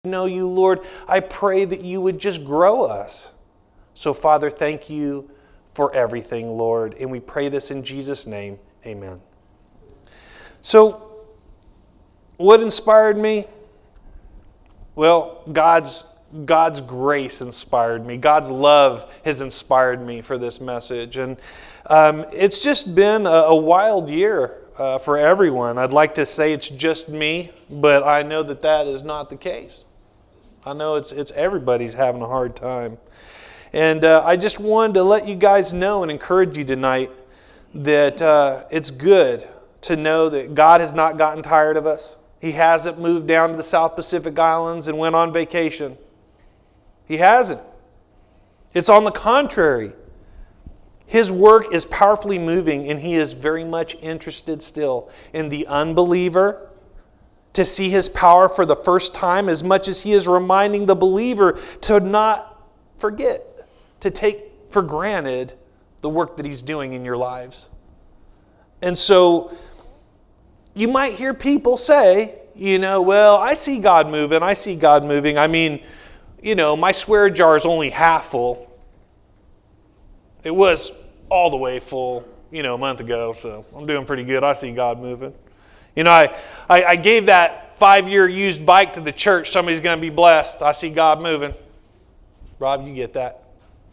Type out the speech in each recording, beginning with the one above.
know you, Lord, I pray that you would just grow us. So, Father, thank you for everything, Lord. And we pray this in Jesus' name. Amen. So, what inspired me? Well, God's grace inspired me. God's love has inspired me for this message. And it's just been a wild year for everyone. I'd like to say it's just me, but I know that is not the case. I know it's everybody's having a hard time. And I just wanted to let you guys know and encourage you tonight that it's good to know that God has not gotten tired of us. He hasn't moved down to the South Pacific Islands and went on vacation. He hasn't. It's on the contrary. His work is powerfully moving, and He is very much interested still in the unbeliever to see His power for the first time, as much as He is reminding the believer to not forget, to take for granted the work that He's doing in your lives. And so you might hear people say, well, I see God moving. I mean, my swear jar is only half full. It was all the way full, a month ago, so I'm doing pretty good. I see God moving. I gave that 5-year used bike to the church. Somebody's going to be blessed. I see God moving. Rob, you get that.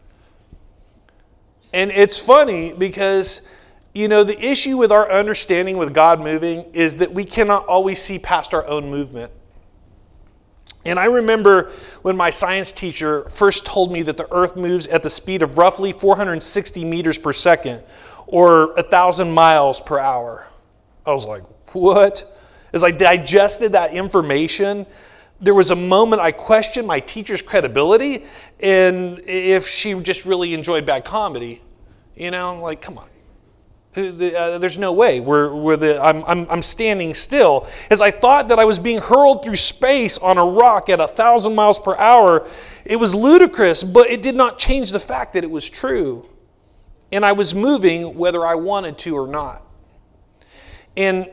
And it's funny because, the issue with our understanding with God moving is that we cannot always see past our own movement. And I remember when my science teacher first told me that the earth moves at the speed of roughly 460 meters per second or 1,000 miles per hour. I was like, what? As I digested that information, there was a moment I questioned my teacher's credibility and if she just really enjoyed bad comedy. Like, come on. There's no way. I'm standing still. As I thought that I was being hurled through space on a rock at 1,000 miles per hour, it was ludicrous, but it did not change the fact that it was true. And I was moving whether I wanted to or not. And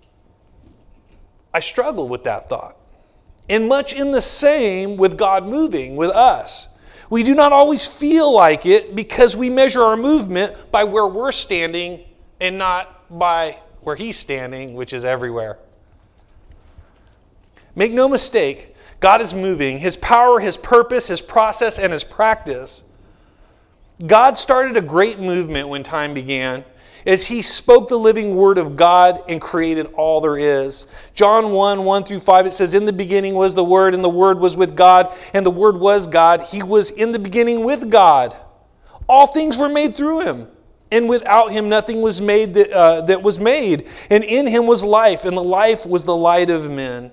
I struggle with that thought. And much in the same with God moving with us. We do not always feel like it because we measure our movement by where we're standing and not by where He's standing, which is everywhere. Make no mistake, God is moving. His power, His purpose, His process, and His practice. God started a great movement when time began as He spoke the living Word of God and created all there is. John 1:1-5, it says, "In the beginning was the Word, and the Word was with God, and the Word was God. He was in the beginning with God. All things were made through Him, and without Him nothing was made that was made. And in Him was life, and the life was the light of men."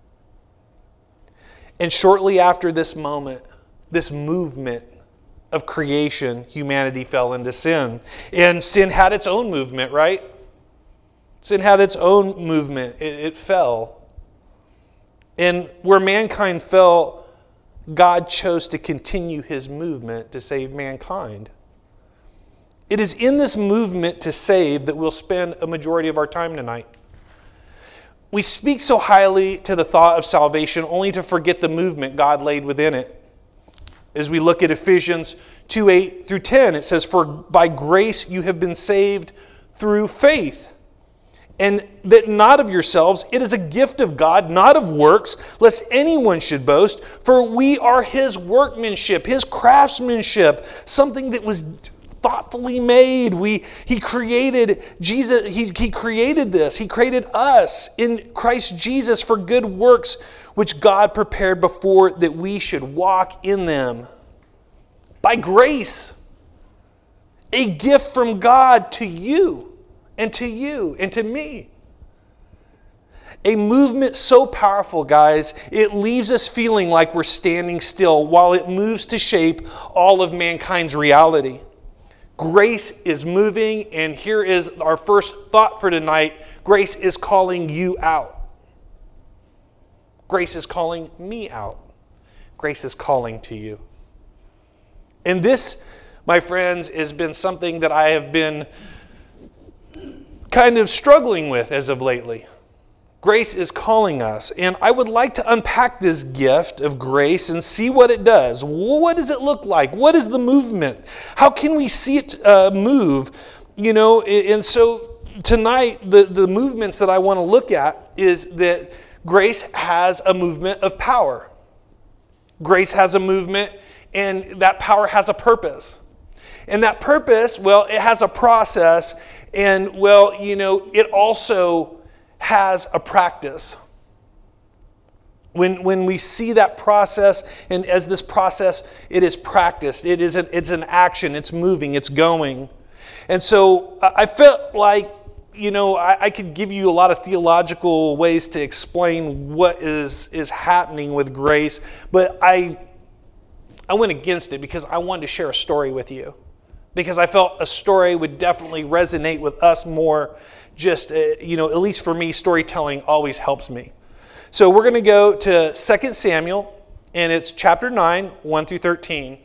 And shortly after this moment, this movement of creation, humanity fell into sin. And sin had its own movement, right? Sin had its own movement. It fell. And where mankind fell, God chose to continue His movement to save mankind. It is in this movement to save that we'll spend a majority of our time tonight. We speak so highly to the thought of salvation only to forget the movement God laid within it. As we look at Ephesians 2:8-10, it says, "For by grace you have been saved through faith, and that not of yourselves, it is a gift of God, not of works, lest anyone should boast. For we are His workmanship, His craftsmanship," something that was thoughtfully made. He created Jesus. He created this. He created us in Christ Jesus for good works, which God prepared before that we should walk in them. By grace, a gift from God to you and to me. A movement so powerful, guys, it leaves us feeling like we're standing still while it moves to shape all of mankind's reality. Grace is moving, and here is our first thought for tonight. Grace is calling you out. Grace is calling me out. Grace is calling to you. And this, my friends, has been something that I have been kind of struggling with as of lately. Grace is calling us, and I would like to unpack this gift of grace and see what it does. What does it look like? What is the movement? How can we see it move? And so tonight, the movements that I want to look at is that grace has a movement of power. Grace has a movement, and that power has a purpose. And that purpose, it has a process, and it also has a practice. When we see that process, and as this process, it is practiced. It's an action. It's moving. It's going. And so I felt like, I could give you a lot of theological ways to explain what is happening with grace, but I went against it because I wanted to share a story with you. Because I felt a story would definitely resonate with us more. Just, at least for me, storytelling always helps me. So we're going to go to 2 Samuel, and it's chapter 9, 1 through 13.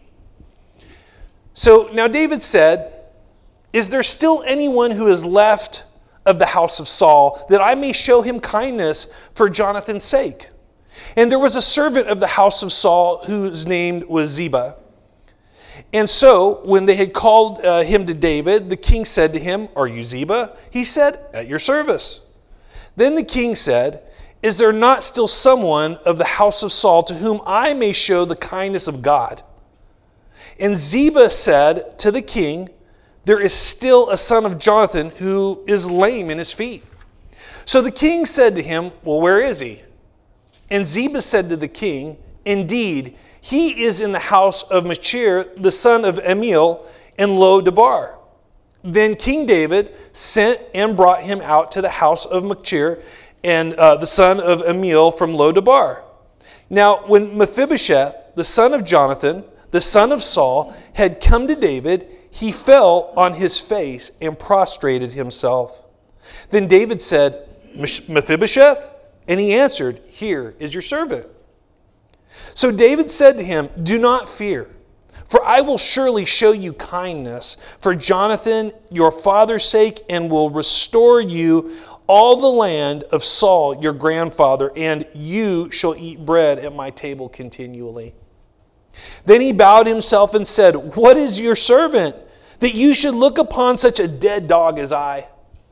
So now David said, "Is there still anyone who is left of the house of Saul, that I may show him kindness for Jonathan's sake?" And there was a servant of the house of Saul whose name was Ziba. And so, when they had called him to David, the king said to him, "Are you Ziba?" He said, "At your service." Then the king said, "Is there not still someone of the house of Saul to whom I may show the kindness of God?" And Ziba said to the king, "There is still a son of Jonathan who is lame in his feet." So the king said to him, "Well, where is he?" And Ziba said to the king, "Indeed, he is in the house of Machir, the son of Amiel, in Lo-debar." Then King David sent and brought him out to the house of Machir, and the son of Amiel from Lo-debar. Now, when Mephibosheth, the son of Jonathan, the son of Saul, had come to David, he fell on his face and prostrated himself. Then David said, "Mephibosheth?" And he answered, "Here is your servant." So David said to him, "Do not fear, for I will surely show you kindness for Jonathan, your father's sake, and will restore you all the land of Saul, your grandfather, and you shall eat bread at my table continually." Then he bowed himself and said, "What is your servant, that you should look upon such a dead dog as I?"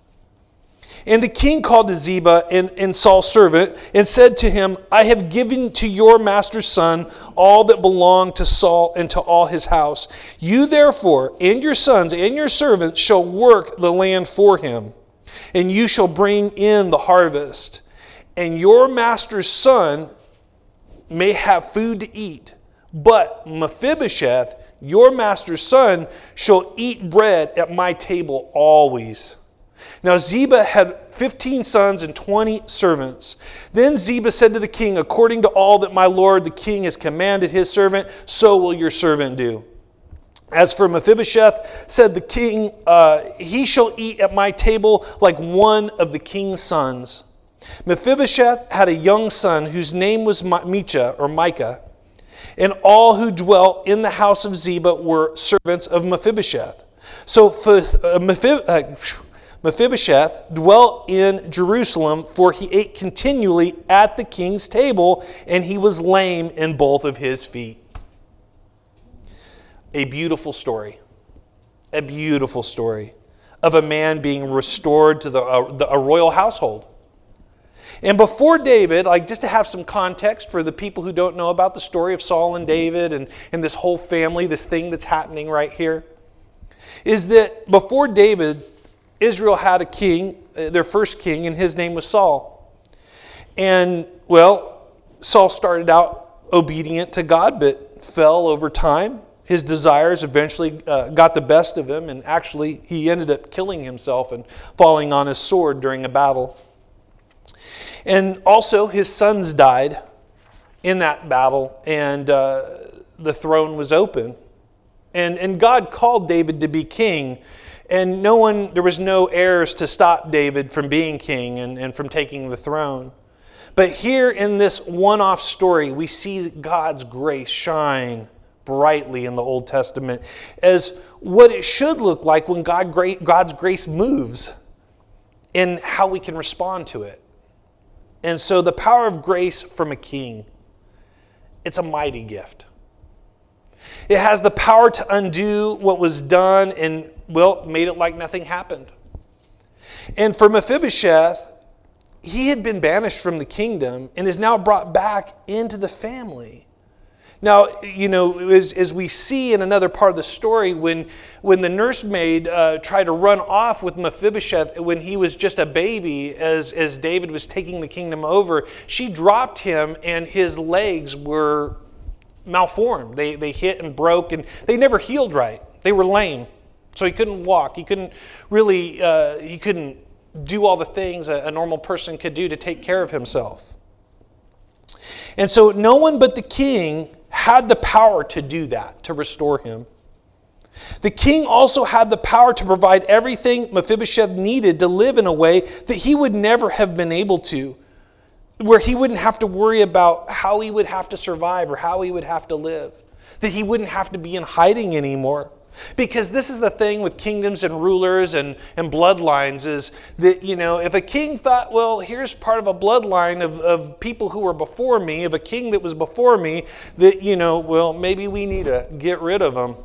And the king called to Ziba and Saul's servant and said to him, "I have given to your master's son all that belonged to Saul and to all his house. You therefore and your sons and your servants shall work the land for him, and you shall bring in the harvest. And your master's son may have food to eat, but Mephibosheth, your master's son, shall eat bread at my table always." Now Ziba had 15 sons and 20 servants. Then Ziba said to the king, "According to all that my lord the king has commanded his servant, so will your servant do. As for Mephibosheth," said the king, "he shall eat at my table like one of the king's sons." Mephibosheth had a young son whose name was Micah, and all who dwelt in the house of Ziba were servants of Mephibosheth. So Mephibosheth dwelt in Jerusalem, for he ate continually at the king's table, and he was lame in both of his feet. A beautiful story. A beautiful story of a man being restored to a royal household. And before David, just to have some context for the people who don't know about the story of Saul and David and this whole family, this thing that's happening right here, is that before David, Israel had a king, their first king, and his name was Saul. And, Saul started out obedient to God, but fell over time. His desires eventually got the best of him, and actually he ended up killing himself and falling on his sword during a battle. And also his sons died in that battle, and the throne was open. And God called David to be king, and there was no heirs to stop David from being king and from taking the throne. But here in this one-off story, we see God's grace shine brightly in the Old Testament as what it should look like when God's grace moves and how we can respond to it. And so the power of grace from a king, it's a mighty gift. It has the power to undo what was done and, well, made it like nothing happened. And for Mephibosheth, he had been banished from the kingdom and is now brought back into the family. Now, as we see in another part of the story, when the nursemaid tried to run off with Mephibosheth when he was just a baby, as David was taking the kingdom over, she dropped him and his legs were malformed. They hit and broke, and they never healed right. They were lame. So he couldn't walk. He couldn't really, he couldn't do all the things a normal person could do to take care of himself. And so no one but the king had the power to do that, to restore him. The king also had the power to provide everything Mephibosheth needed to live in a way that he would never have been able to, where he wouldn't have to worry about how he would have to survive or how he would have to live, that he wouldn't have to be in hiding anymore. Because this is the thing with kingdoms and rulers and bloodlines is that, if a king thought, well, here's part of a bloodline of people who were before me, of a king that was before me, that, well, maybe we need to get rid of them.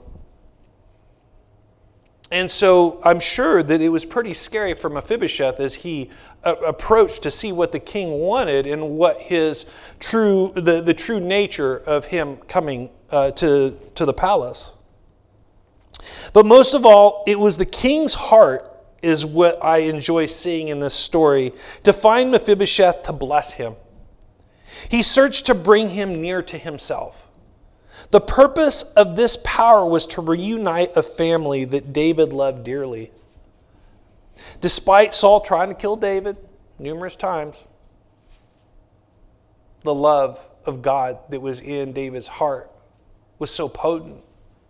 And so I'm sure that it was pretty scary for Mephibosheth as he approached to see what the king wanted and what his the true nature of him coming to the palace. But most of all, it was the king's heart is what I enjoy seeing in this story, to find Mephibosheth, to bless him. He searched to bring him near to himself. The purpose of this power was to reunite a family that David loved dearly. Despite Saul trying to kill David numerous times, the love of God that was in David's heart was so potent.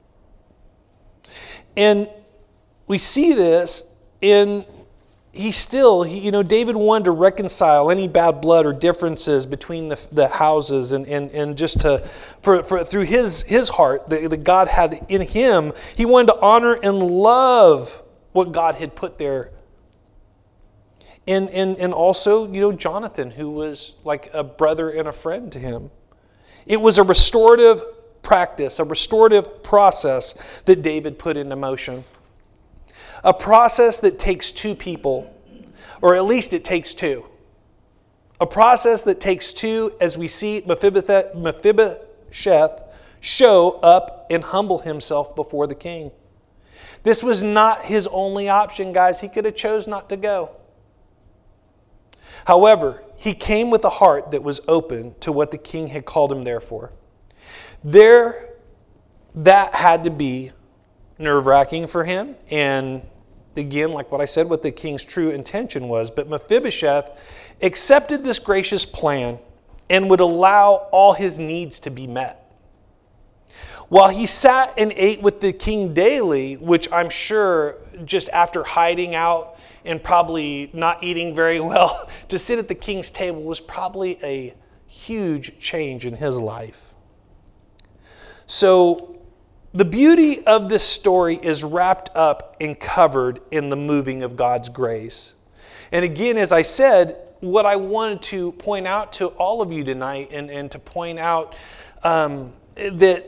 And we see this in, David wanted to reconcile any bad blood or differences between the houses and just through his heart that God had in him, he wanted to honor and love what God had put there. And also, Jonathan, who was like a brother and a friend to him. It was a restorative practice, a restorative process that David put into motion. A process that takes two people, or at least it takes two. A process that takes two, as we see Mephibosheth show up and humble himself before the king. This was not his only option, guys. He could have chose not to go. However, he came with a heart that was open to what the king had called him there for. That had to be nerve-wracking for him. And again, like what I said, what the king's true intention was. But Mephibosheth accepted this gracious plan and would allow all his needs to be met. While he sat and ate with the king daily, which I'm sure just after hiding out and probably not eating very well, to sit at the king's table was probably a huge change in his life. So the beauty of this story is wrapped up and covered in the moving of God's grace. And again, as I said, what I wanted to point out to all of you tonight and to point out that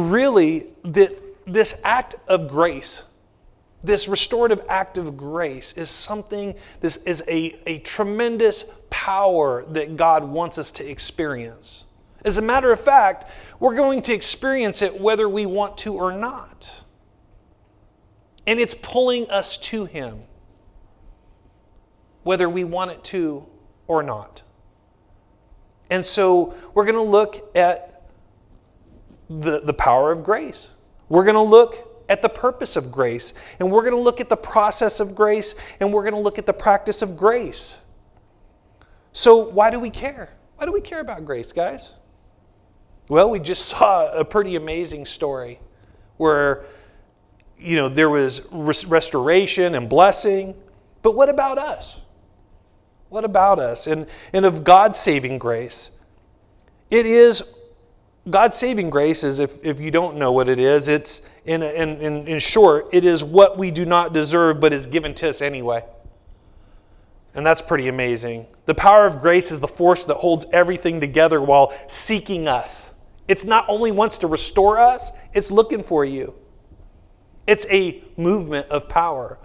this act of grace, this restorative act of grace is something, this is a tremendous power that God wants us to experience. As a matter of fact, we're going to experience it whether we want to or not. And it's pulling us to Him, whether we want it to or not. And so we're going to look at the power of grace. We're going to look at the purpose of grace. And we're going to look at the process of grace. And we're going to look at the practice of grace. So why do we care? Why do we care about grace, guys? Well, we just saw a pretty amazing story where, there was restoration and blessing. But what about us? What about us? And of God's saving grace. It is, God's saving grace is, if you don't know what it is, it's, in short, it is what we do not deserve but is given to us anyway. And that's pretty amazing. The power of grace is the force that holds everything together while seeking us. It's not only wants to restore us, it's looking for you. It's a movement of power.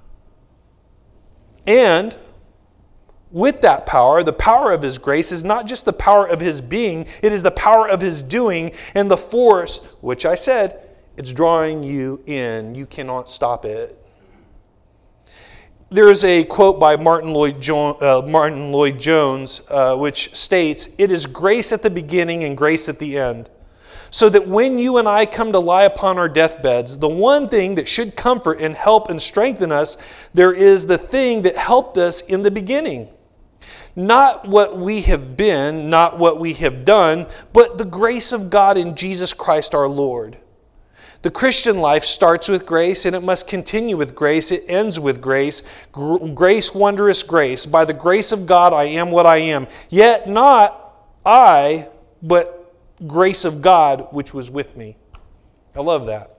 And with that power, the power of His grace is not just the power of His being, it is the power of His doing, and the force, which I said, it's drawing you in. You cannot stop it. There is a quote by Martin Lloyd Jones, which states, "It is grace at the beginning and grace at the end. So that when you and I come to lie upon our deathbeds, the one thing that should comfort and help and strengthen us, there is the thing that helped us in the beginning. Not what we have been, not what we have done, but the grace of God in Jesus Christ our Lord. The Christian life starts with grace and it must continue with grace. It ends with grace. Grace, wondrous grace. By the grace of God, I am what I am. Yet not I, but grace of God, which was with me." I love that.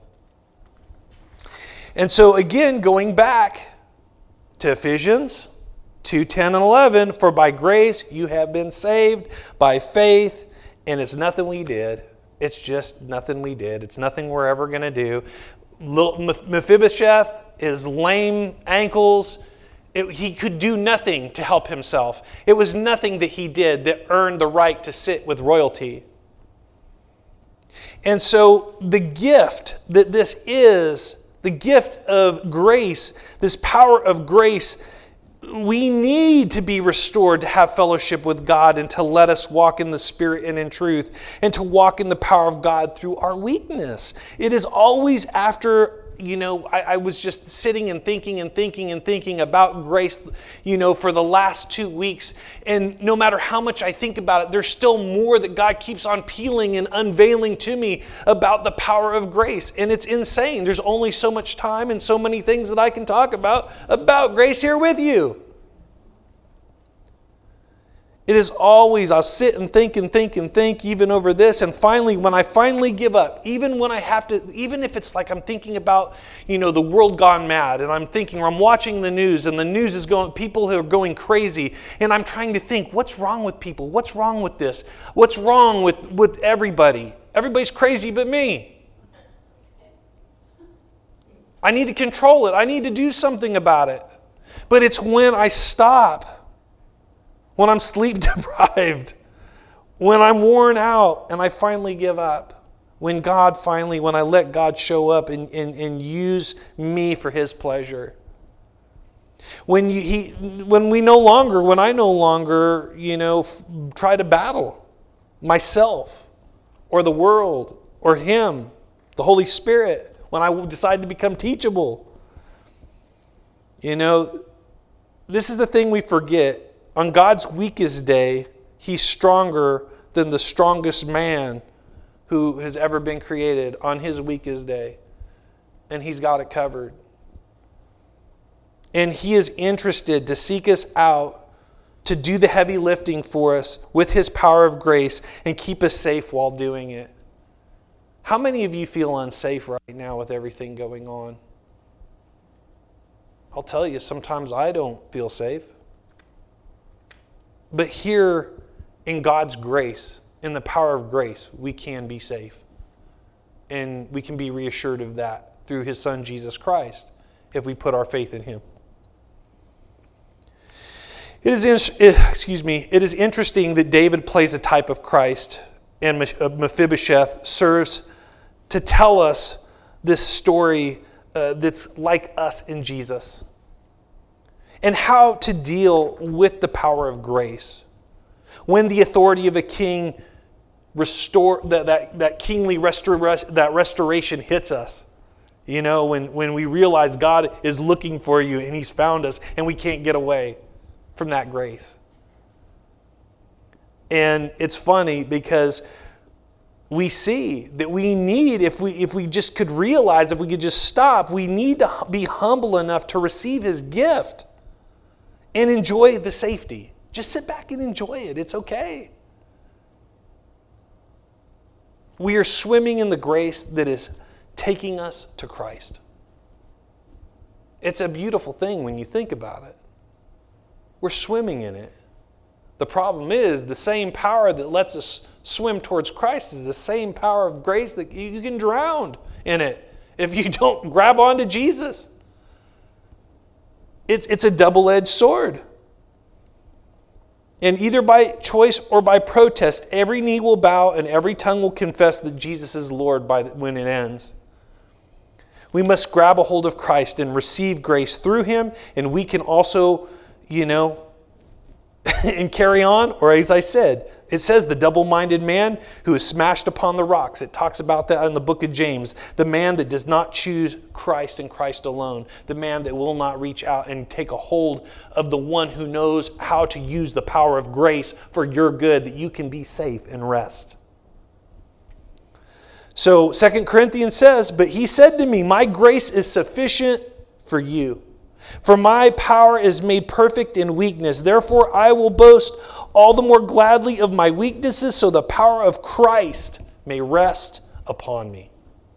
And so again, going back to Ephesians 2:10 and 11, "For by grace you have been saved by faith," and it's nothing we did. It's just nothing we did. It's nothing we're ever going to do. Little Mephibosheth, his lame ankles, he could do nothing to help himself. It was nothing that he did that earned the right to sit with royalty. And so the gift that this is, the gift of grace, this power of grace, we need to be restored to have fellowship with God and to let us walk in the Spirit and in truth and to walk in the power of God through our weakness. It is always after, I was just sitting and thinking about grace, for the last 2 weeks. And no matter how much I think about it, there's still more that God keeps on peeling and unveiling to me about the power of grace. And it's insane. There's only so much time and so many things that I can talk about grace here with you. It is always, I'll sit and think even over this. And finally, when I finally give up, even when I have to, even if it's like I'm thinking about, the world gone mad, and I'm watching the news and the news is going, people who are going crazy. And I'm trying to think, what's wrong with people? What's wrong with this? What's wrong with everybody? Everybody's crazy but me. I need to control it. I need to do something about it. But it's when I stop, when I'm sleep deprived, when I'm worn out and I finally give up, when I let God show up and use me for His pleasure. When I no longer, try to battle myself or the world or Him, the Holy Spirit, when I decide to become teachable. This is the thing we forget. On God's weakest day, He's stronger than the strongest man who has ever been created on His weakest day. And He's got it covered. And He is interested to seek us out, to do the heavy lifting for us with His power of grace and keep us safe while doing it. How many of you feel unsafe right now with everything going on? I'll tell you, sometimes I don't feel safe. But here in God's grace, in the power of grace, we can be safe. And we can be reassured of that through His Son, Jesus Christ, if we put our faith in Him. It is interesting that David plays a type of Christ, and Mephibosheth serves to tell us this story that's like us in Jesus. And how to deal with the power of grace. When the authority of a king that kingly restoration hits us. When we realize God is looking for you and He's found us and we can't get away from that grace. And it's funny because we see that we need, if we just could realize, if we could just stop, we need to be humble enough to receive His gift. And enjoy the safety. Just sit back and enjoy it. It's okay. We are swimming in the grace that is taking us to Christ. It's a beautiful thing when you think about it. We're swimming in it. The problem is the same power that lets us swim towards Christ is the same power of grace that you can drown in it if you don't grab onto Jesus. It's a double-edged sword. And either by choice or by protest, every knee will bow and every tongue will confess that Jesus is Lord when it ends. We must grab a hold of Christ and receive grace through Him, and we can also, and carry on. Or as I said, it says the double-minded man who is smashed upon the rocks. It talks about that in the book of James. The man that does not choose Christ and Christ alone. The man that will not reach out and take a hold of the one who knows how to use the power of grace for your good, that you can be safe and rest. So 2 Corinthians says, "But he said to me, my grace is sufficient for you. For my power is made perfect in weakness. Therefore I will boast all the more gladly of my weaknesses, so the power of Christ may rest upon me."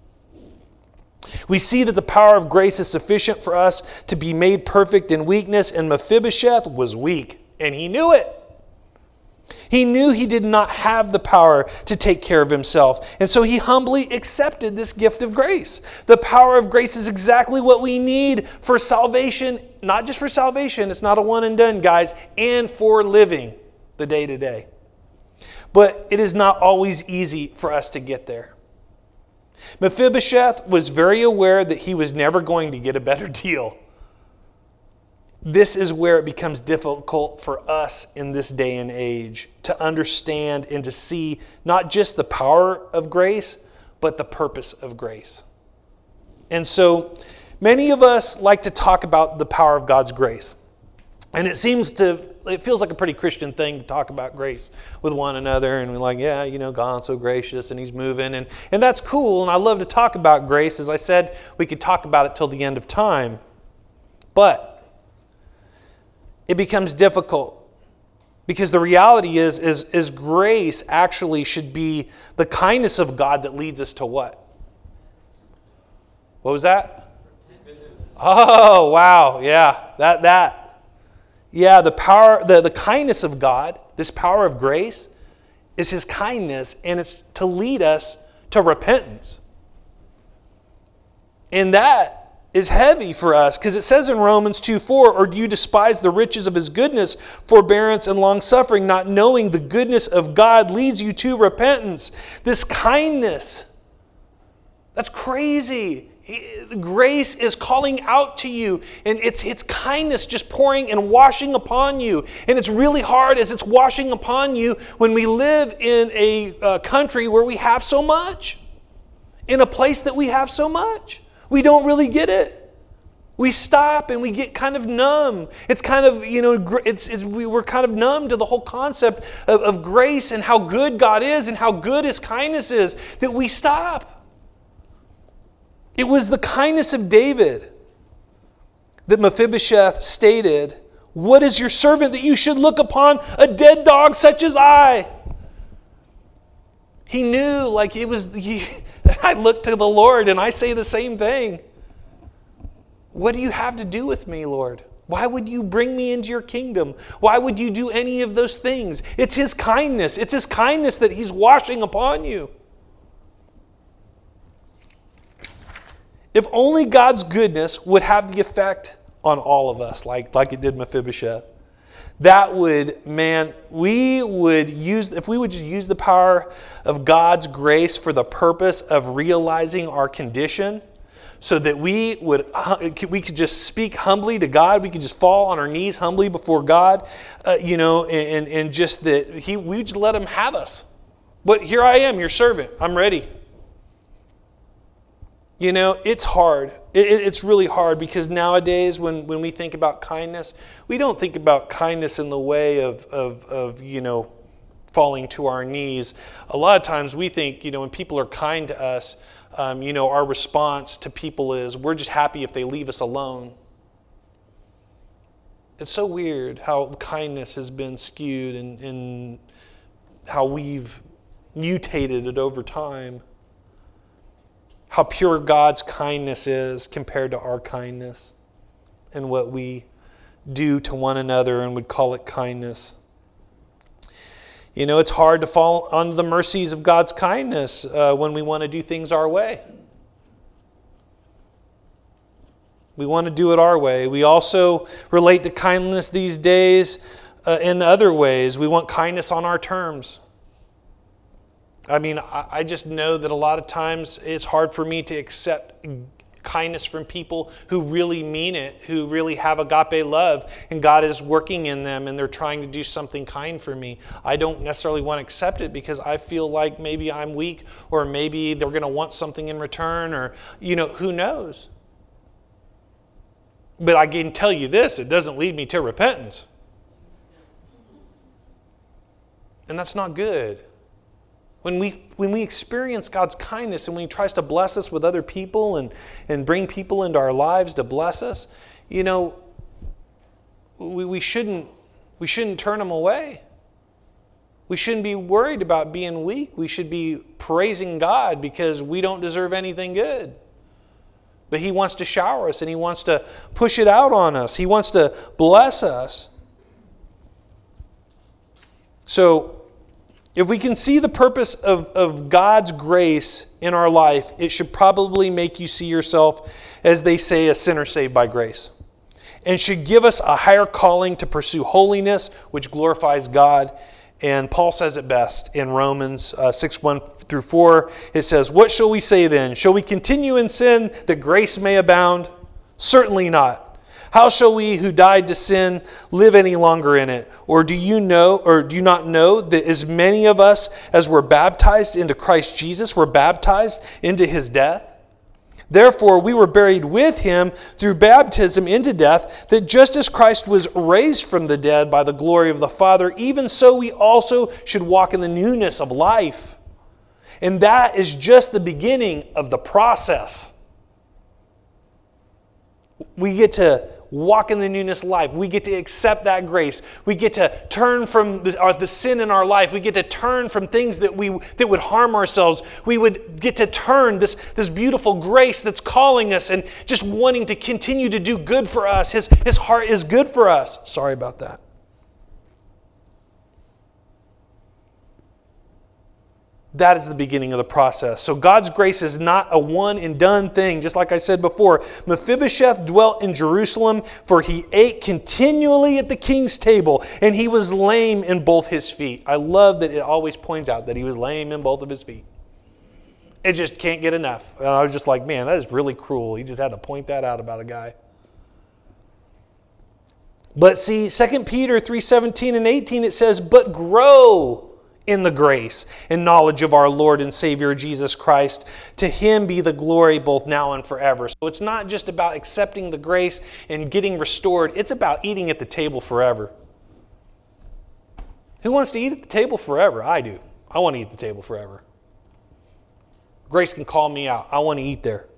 We see that the power of grace is sufficient for us to be made perfect in weakness, and Mephibosheth was weak, and he knew it. He knew he did not have the power to take care of himself. And so he humbly accepted this gift of grace. The power of grace is exactly what we need for salvation. Not just for salvation, it's not a one and done, guys, and for living the day to day. But it is not always easy for us to get there. Mephibosheth was very aware that he was never going to get a better deal. This is where it becomes difficult for us in this day and age to understand and to see not just the power of grace, but the purpose of grace. And so many of us like to talk about the power of God's grace. And it feels like a pretty Christian thing to talk about grace with one another. And we're like, yeah, God's so gracious and He's moving. And that's cool. And I love to talk about grace. As I said, we could talk about it till the end of time. But it becomes difficult because the reality is grace actually should be the kindness of God that leads us to what? What was that? Repentance. Oh, wow. Yeah, that. Yeah, the power, the kindness of God, this power of grace is His kindness, and it's to lead us to repentance. And that is heavy for us because it says in Romans 2:4, "Or do you despise the riches of His goodness, forbearance, and long-suffering, not knowing the goodness of God leads you to repentance?" This kindness, that's crazy. Grace is calling out to you, and it's kindness just pouring and washing upon you. And it's really hard as it's washing upon you when we live in a country where we have so much, in a place that we have so much. We don't really get it. We stop and we get kind of numb. It's kind of, we're kind of numb to the whole concept of grace and how good God is and how good His kindness is, that we stop. It was the kindness of David that Mephibosheth stated, "What is your servant that you should look upon a dead dog such as I?" He knew, I look to the Lord and I say the same thing. What do you have to do with me, Lord? Why would you bring me into your kingdom? Why would you do any of those things? It's His kindness. It's His kindness that He's washing upon you. If only God's goodness would have the effect on all of us, like it did Mephibosheth. That would, if we would just use the power of God's grace for the purpose of realizing our condition, so that we could just speak humbly to God, we could just fall on our knees humbly before God, and just that we just let Him have us. But here I am, your servant. I'm ready. It's hard. It's really hard because nowadays when we think about kindness, we don't think about kindness in the way of falling to our knees. A lot of times we think, when people are kind to us, our response to people is we're just happy if they leave us alone. It's so weird how kindness has been skewed and how we've mutated it over time. How pure God's kindness is compared to our kindness and what we do to one another and would call it kindness. You know, it's hard to fall under the mercies of God's kindness when we want to do things our way. We want to do it our way. We also relate to kindness these days in other ways. We want kindness on our terms. I mean, I just know that a lot of times it's hard for me to accept kindness from people who really mean it, who really have agape love, and God is working in them and they're trying to do something kind for me. I don't necessarily want to accept it because I feel like maybe I'm weak, or maybe they're going to want something in return, or, you know, who knows? But I can tell you this, it doesn't lead me to repentance. And that's not good. When we experience God's kindness and when He tries to bless us with other people and bring people into our lives to bless us, you know, we shouldn't turn them away. We shouldn't be worried about being weak. We should be praising God because we don't deserve anything good. But He wants to shower us and He wants to push it out on us. He wants to bless us. So, if we can see the purpose of God's grace in our life, it should probably make you see yourself, as they say, a sinner saved by grace. And should give us a higher calling to pursue holiness, which glorifies God. And Paul says it best in Romans 6:1-4. It says, "What shall we say then? Shall we continue in sin that grace may abound? Certainly not. How shall we who died to sin live any longer in it? Or do you not know that as many of us as were baptized into Christ Jesus were baptized into His death? Therefore we were buried with Him through baptism into death, that just as Christ was raised from the dead by the glory of the Father, even so we also should walk in the newness of life." And that is just the beginning of the process. We get to walk in the newness of life. We get to accept that grace. We get to turn from the sin in our life. We get to turn from things that would harm ourselves. We would get to turn this beautiful grace that's calling us and just wanting to continue to do good for us. His heart is good for us. Sorry about that. That is the beginning of the process. So God's grace is not a one and done thing. Just like I said before, Mephibosheth dwelt in Jerusalem, for he ate continually at the king's table, and he was lame in both his feet. I love that it always points out that he was lame in both of his feet. It just can't get enough. And I was just like, man, that is really cruel. He just had to point that out about a guy. But see, 2 Peter 3:17 and 18, it says, "But grow in the grace and knowledge of our Lord and Savior Jesus Christ. To Him be the glory both now and forever." So it's not just about accepting the grace and getting restored. It's about eating at the table forever. Who wants to eat at the table forever? I do. I want to eat at the table forever. Grace can call me out. I want to eat there.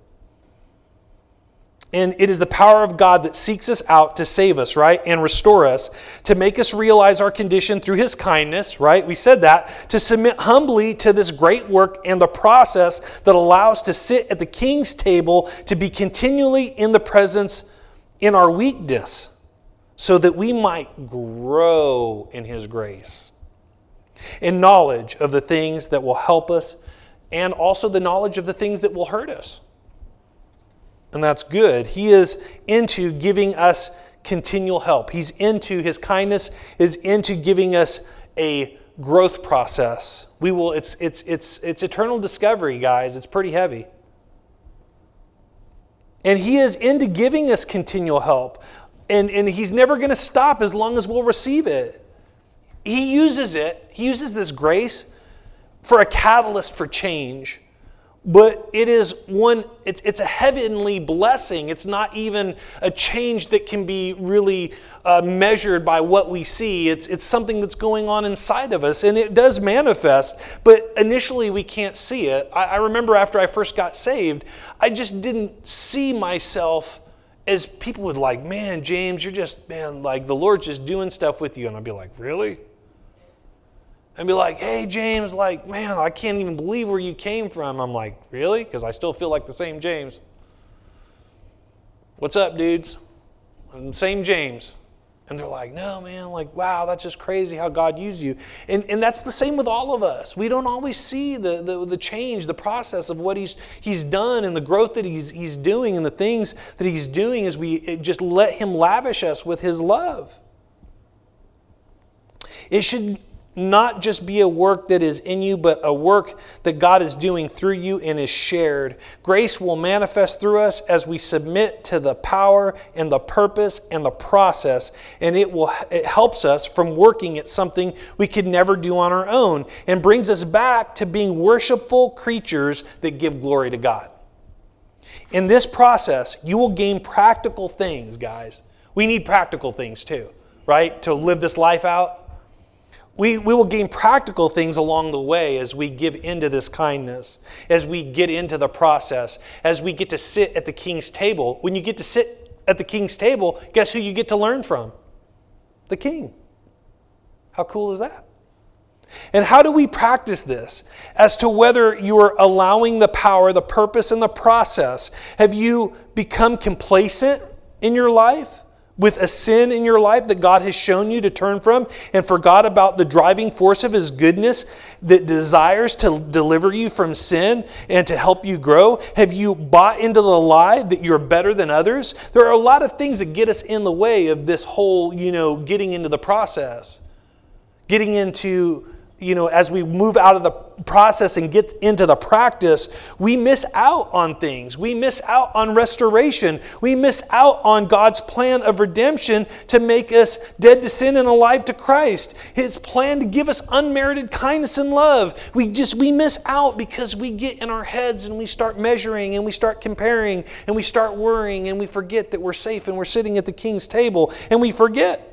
And it is the power of God that seeks us out to save us, right? And restore us, to make us realize our condition through His kindness, right? We said that. To submit humbly to this great work and the process that allows to sit at the King's table, to be continually in the presence in our weakness, so that we might grow in His grace. In knowledge of the things that will help us, and also the knowledge of the things that will hurt us. And that's good. He is into giving us continual help. He's into His kindness, is into giving us a growth process. It's eternal discovery, guys. It's pretty heavy. And He is into giving us continual help. And He's never going to stop as long as we'll receive it. He uses this grace for a catalyst for change. But it's a heavenly blessing. It's not even a change that can be really measured by what we see. It's something that's going on inside of us, and it does manifest, but initially we can't see it. I remember after I first got saved, I just didn't see myself as people would like, "Man, James, you're just, like the Lord's just doing stuff with you." And I'd be like, "Really?" And be like, "Hey, James, like, man, I can't even believe where you came from." I'm like, "Really?" Because I still feel like the same James. "What's up, dudes?" I'm the same James. And they're like, no, man, like, wow, that's just crazy how God used you. And that's the same with all of us. We don't always see the change, the process of what he's done and the growth that he's doing and the things that he's doing as we just let him lavish us with his love. It should not just be a work that is in you, but a work that God is doing through you and is shared. Grace will manifest through us as we submit to the power and the purpose and the process, and it helps us from working at something we could never do on our own and brings us back to being worshipful creatures that give glory to God. In this process, you will gain practical things, guys. We need practical things too, right? To live this life out. We will gain practical things along the way as we give into this kindness, as we get into the process, as we get to sit at the King's table. When you get to sit at the King's table, guess who you get to learn from? The King. How cool is that? And how do we practice this? As to whether you are allowing the power, the purpose, and the process. Have you become complacent in your life? With a sin in your life that God has shown you to turn from and forgot about the driving force of His goodness that desires to deliver you from sin and to help you grow? Have you bought into the lie that you're better than others? There are a lot of things that get us in the way of this whole, getting into the process. Getting into, as we move out of the process and get into the practice, we miss out on things. We miss out on restoration. We miss out on God's plan of redemption to make us dead to sin and alive to Christ. His plan to give us unmerited kindness and love. We miss out because we get in our heads and we start measuring and we start comparing and we start worrying and we forget that we're safe and we're sitting at the King's table and we forget.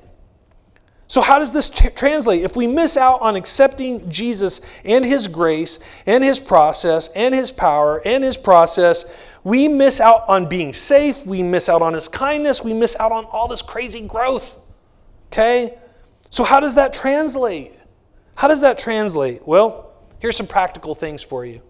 So how does this translate? If we miss out on accepting Jesus and His grace and His process and His power and His process, we miss out on being safe, we miss out on His kindness, we miss out on all this crazy growth. Okay? So how does that translate? How does that translate? Well, here's some practical things for you.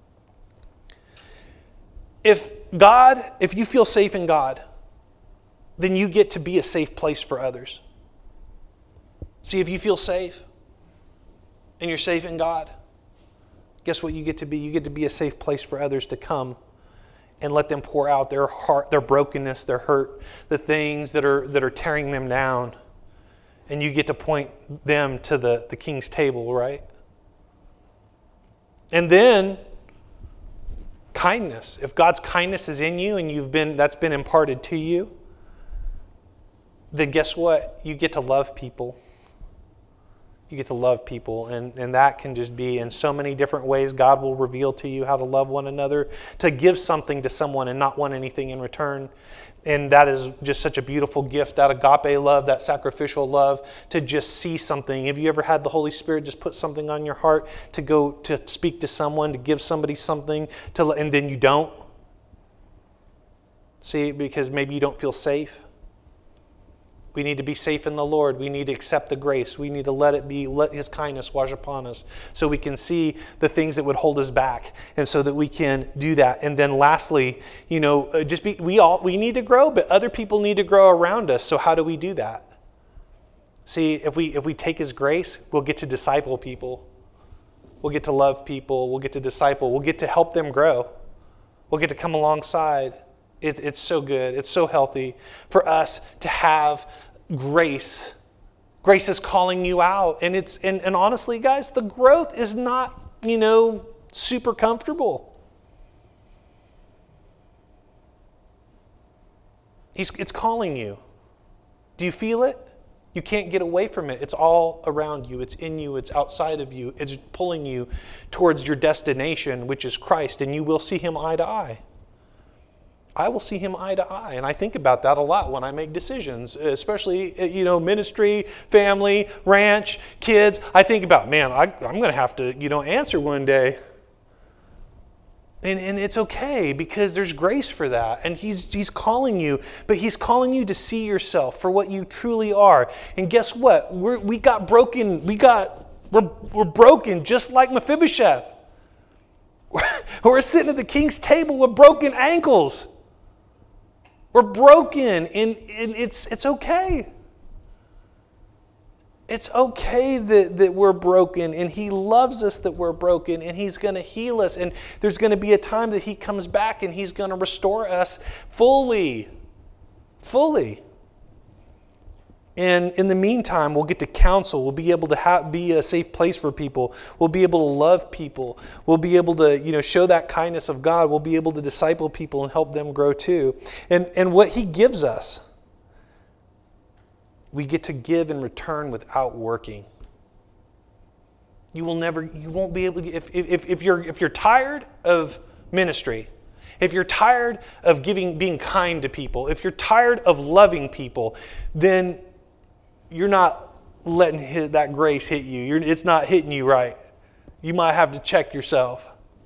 If you feel safe in God, then you get to be a safe place for others. See, if you feel safe and you're safe in God, guess what you get to be? You get to be a safe place for others to come and let them pour out their heart, their brokenness, their hurt, the things that are tearing them down. And you get to point them to the King's table, right? And then kindness. If God's kindness is in you and that's been imparted to you, then guess what? You get to love people. You get to love people, and that can just be in so many different ways. God will reveal to you how to love one another, to give something to someone and not want anything in return. And that is just such a beautiful gift, that agape love, that sacrificial love, to just see something. Have you ever had the Holy Spirit just put something on your heart to go to speak to someone, to give somebody something, and then you don't? See, because maybe you don't feel safe. We need to be safe in the Lord. We need to accept the grace. We need to let His kindness wash upon us so we can see the things that would hold us back and so that we can do that. And then lastly, we need to grow, but other people need to grow around us. So how do we do that? See, if we take His grace, we'll get to disciple people. We'll get to love people. We'll get to disciple. We'll get to help them grow. We'll get to come alongside. It's so good. It's so healthy for us to have grace. Grace is calling you out. And honestly, guys, the growth is not, super comfortable. It's calling you. Do you feel it? You can't get away from it. It's all around you. It's in you. It's outside of you. It's pulling you towards your destination, which is Christ, and you will see Him eye to eye. I will see Him eye to eye. And I think about that a lot when I make decisions, especially, ministry, family, ranch, kids. I think about, man, I'm going to have to, answer one day. And it's okay because there's grace for that. And He's calling you, but He's calling you to see yourself for what you truly are. And guess what? We're broken just like Mephibosheth. We're sitting at the King's table with broken ankles. We're broken, and it's okay. It's okay that we're broken, and He loves us that we're broken, and He's going to heal us. And there's going to be a time that He comes back and He's going to restore us fully. Fully. And in the meantime, we'll get to counsel. We'll be able to be a safe place for people. We'll be able to love people. We'll be able to, show that kindness of God. We'll be able to disciple people and help them grow too. And what He gives us, we get to give in return without working. You won't be able to, if you're tired of ministry, if you're tired of being kind to people, if you're tired of loving people, then you're not letting that grace hit you. It's not hitting you right. You might have to check yourself.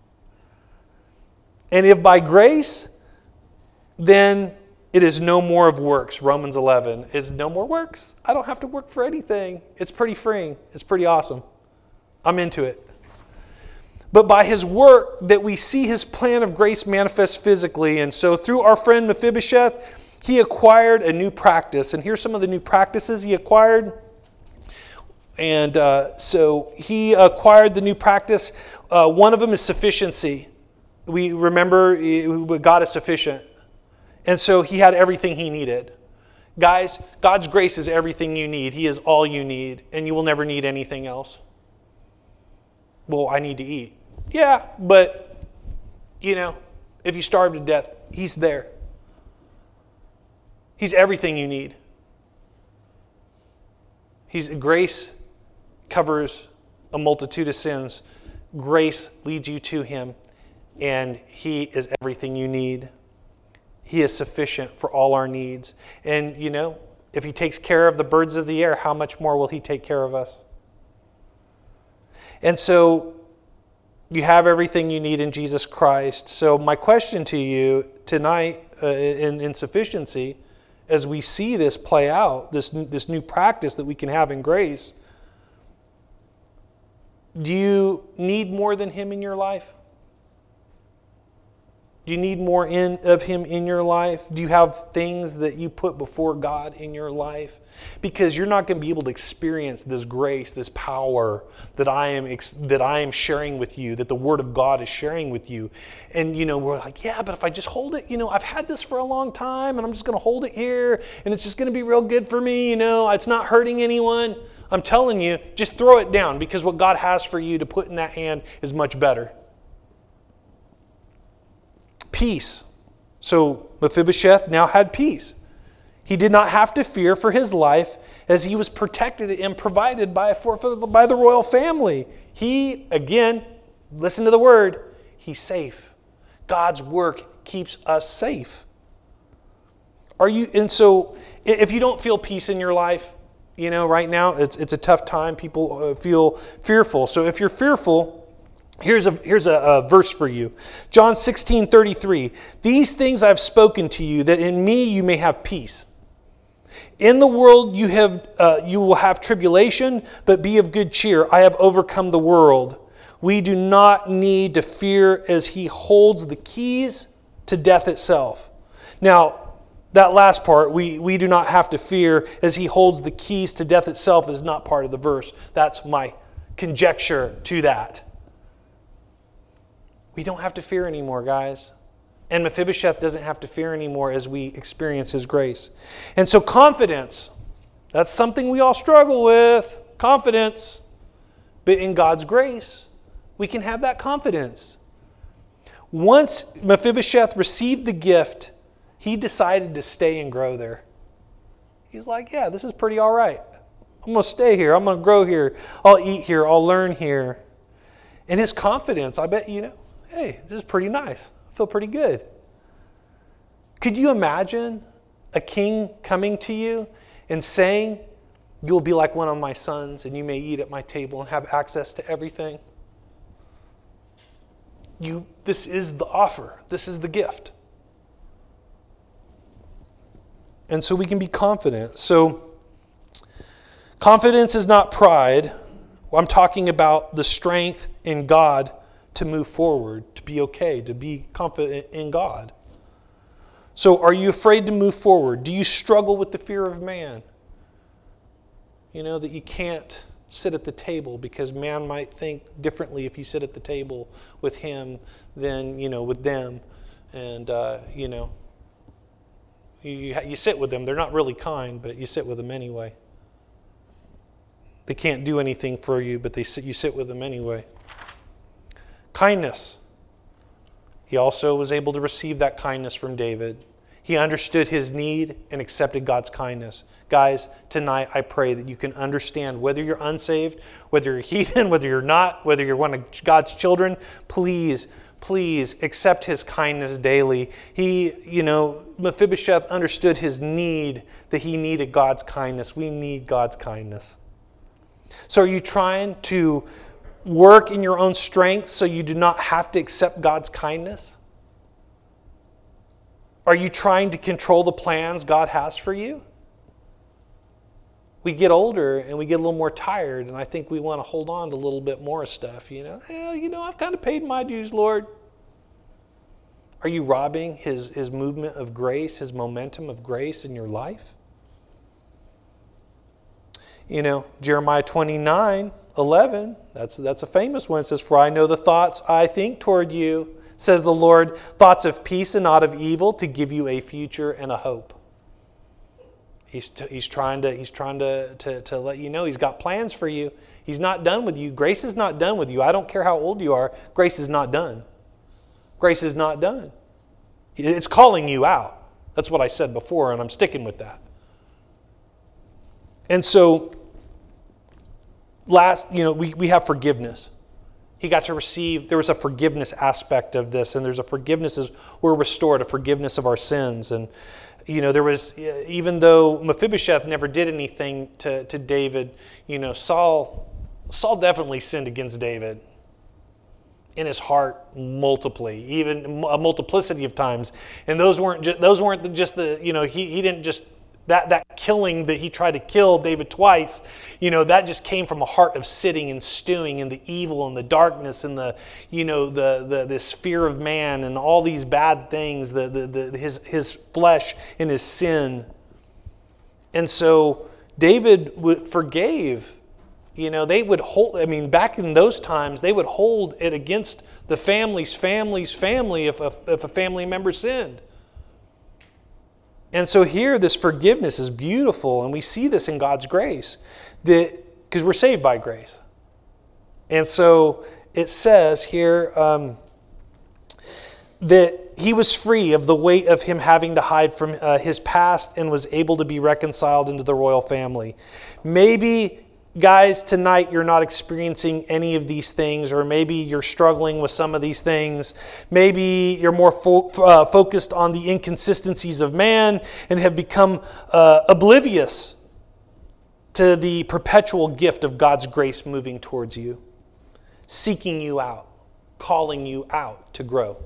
And if by grace, then it is no more of works. Romans 11 is no more works. I don't have to work for anything. It's pretty freeing. It's pretty awesome. I'm into it. But by His work that we see His plan of grace manifest physically. And so through our friend Mephibosheth, he acquired a new practice. And here's some of the new practices he acquired. And so he acquired the new practice. One of them is sufficiency. We remember God is sufficient. And so he had everything he needed. Guys, God's grace is everything you need. He is all you need. And you will never need anything else. Well, I need to eat. Yeah, but, if you starve to death, He's there. He's everything you need. Grace covers a multitude of sins. Grace leads you to Him, and He is everything you need. He is sufficient for all our needs. And, if He takes care of the birds of the air, how much more will He take care of us? And so, you have everything you need in Jesus Christ. So my question to you tonight in sufficiency, as we see this play out, this new practice that we can have in grace, do you need more than Him in your life? Do you need more of Him in your life? Do you have things that you put before God in your life? Because you're not going to be able to experience this grace, this power that I am sharing with you, that the Word of God is sharing with you. And, we're like, yeah, but if I just hold it, I've had this for a long time and I'm just going to hold it here and it's just going to be real good for me, it's not hurting anyone. I'm telling you, just throw it down, because what God has for you to put in that hand is much better. Peace. So Mephibosheth now had peace. He did not have to fear for his life, as he was protected and provided by the royal family. He, again, listen to the word, he's safe. God's work keeps us safe. And so if you don't feel peace in your life, right now it's a tough time. People feel fearful. So if you're fearful, here's a verse for you. John 16:33. These things I've spoken to you, that in me you may have peace. In the world you will have tribulation, but be of good cheer. I have overcome the world. We do not need to fear, as He holds the keys to death itself. Now, that last part, we do not have to fear, as He holds the keys to death itself, is not part of the verse. That's my conjecture to that. We don't have to fear anymore, guys. And Mephibosheth doesn't have to fear anymore as we experience His grace. And so confidence, that's something we all struggle with, confidence. But in God's grace, we can have that confidence. Once Mephibosheth received the gift, he decided to stay and grow there. He's like, yeah, this is pretty all right. I'm going to stay here. I'm going to grow here. I'll eat here. I'll learn here. And his confidence, I bet, hey, this is pretty nice. I feel pretty good. Could you imagine a king coming to you and saying, you'll be like one of my sons and you may eat at my table and have access to everything? This is the offer. This is the gift. And so we can be confident. So confidence is not pride. I'm talking about the strength in God to move forward, to be okay, to be confident in God. So are you afraid to move forward? Do you struggle with the fear of man? that you can't sit at the table because man might think differently if you sit at the table with him than, with them. And, you sit with them. They're not really kind, but you sit with them anyway. They can't do anything for you, but you sit with them anyway. Kindness. He also was able to receive that kindness from David. He understood his need and accepted God's kindness. Guys, tonight I pray that you can understand, whether you're unsaved, whether you're heathen, whether you're not, whether you're one of God's children, please accept his kindness daily. Mephibosheth understood his need, that he needed God's kindness. We need God's kindness. So are you trying to work in your own strength so you do not have to accept God's kindness? Are you trying to control the plans God has for you? We get older and we get a little more tired, and I think we want to hold on to a little bit more stuff. I've kind of paid my dues, Lord. Are you robbing his movement of grace, his momentum of grace in your life? Jeremiah 29:11, that's a famous one. It says, "For I know the thoughts I think toward you, says the Lord, thoughts of peace and not of evil, to give you a future and a hope." He's trying to let you know he's got plans for you. He's not done with you. Grace is not done with you. I don't care how old you are. Grace is not done. Grace is not done. It's calling you out. That's what I said before, and I'm sticking with that. And so, we have forgiveness. He got to receive, there was a forgiveness aspect of this, and there's a forgiveness as we're restored, a forgiveness of our sins. And, there was, even though Mephibosheth never did anything to David, Saul definitely sinned against David in his heart multiply, even a multiplicity of times. And those weren't just the, he didn't just, that killing that he tried to kill David twice, that just came from a heart of sitting and stewing in the evil and the darkness and this fear of man and all these bad things, his flesh and his sin. And so David forgave. They would hold, back in those times, they would hold it against the family if a family member sinned. And so here, this forgiveness is beautiful, and we see this in God's grace, because we're saved by grace. And so it says here that he was free of the weight of him having to hide from his past and was able to be reconciled into the royal family. Maybe, guys, tonight you're not experiencing any of these things, or maybe you're struggling with some of these things. Maybe you're more focused on the inconsistencies of man and have become oblivious to the perpetual gift of God's grace moving towards you, seeking you out, calling you out to grow.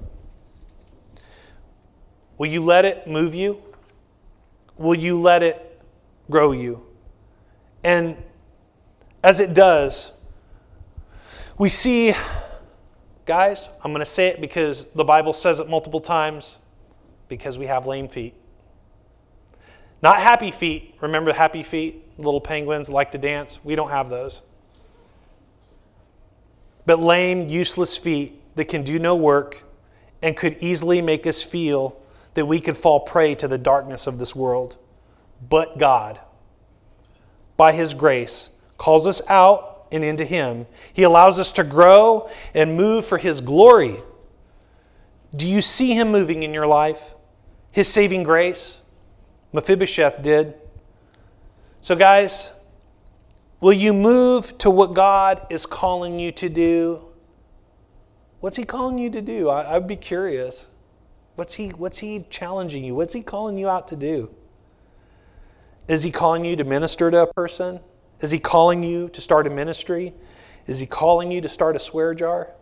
Will you let it move you? Will you let it grow you? And as it does, we see, guys, I'm going to say it because the Bible says it multiple times, because we have lame feet. Not happy feet. Remember happy feet? Little penguins like to dance. We don't have those. But lame, useless feet that can do no work and could easily make us feel that we could fall prey to the darkness of this world. But God, by His grace, calls us out and into Him. He allows us to grow and move for His glory. Do you see Him moving in your life? His saving grace? Mephibosheth did. So guys, will you move to what God is calling you to do? What's He calling you to do? I'd be curious. What's he challenging you? What's He calling you out to do? Is He calling you to minister to a person? Is He calling you to start a ministry? Is He calling you to start a swear jar?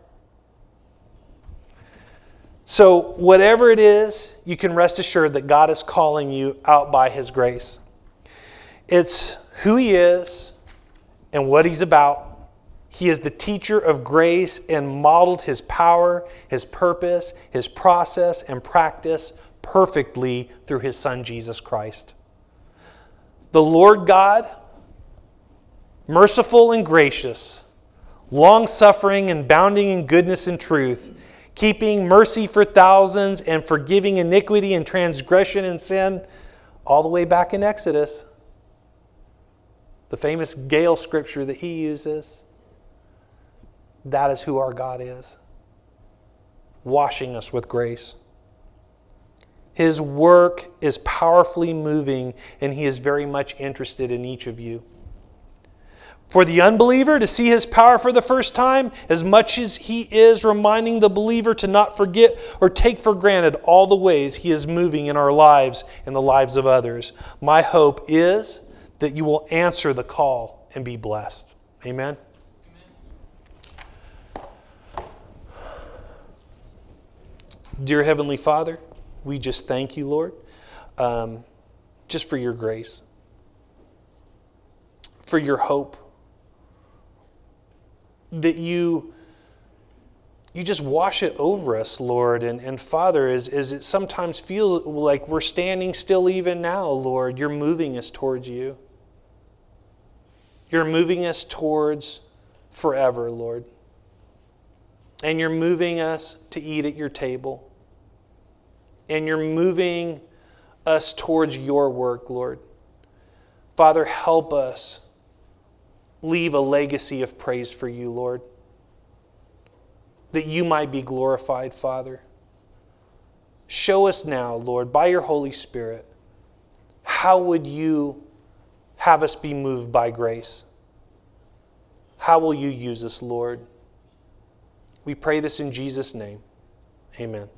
So whatever it is, you can rest assured that God is calling you out by His grace. It's who He is and what He's about. He is the teacher of grace and modeled His power, His purpose, His process, and practice perfectly through His Son, Jesus Christ. The Lord God merciful and gracious, long-suffering and bounding in goodness and truth, keeping mercy for thousands and forgiving iniquity and transgression and sin, all the way back in Exodus. The famous Gale scripture that he uses. That is who our God is. Washing us with grace. His work is powerfully moving, and he is very much interested in each of you. For the unbeliever to see his power for the first time, as much as he is reminding the believer to not forget or take for granted all the ways he is moving in our lives and the lives of others, my hope is that you will answer the call and be blessed. Amen? Dear Heavenly Father, we just thank you, Lord, just for your grace, for your hope, that you just wash it over us, Lord. And Father, as it sometimes feels like we're standing still even now, Lord, you're moving us towards you. You're moving us towards forever, Lord. And you're moving us to eat at your table. And you're moving us towards your work, Lord. Father, help us leave a legacy of praise for you, Lord. That you might be glorified, Father. Show us now, Lord, by your Holy Spirit, how would you have us be moved by grace? How will you use us, Lord? We pray this in Jesus' name. Amen.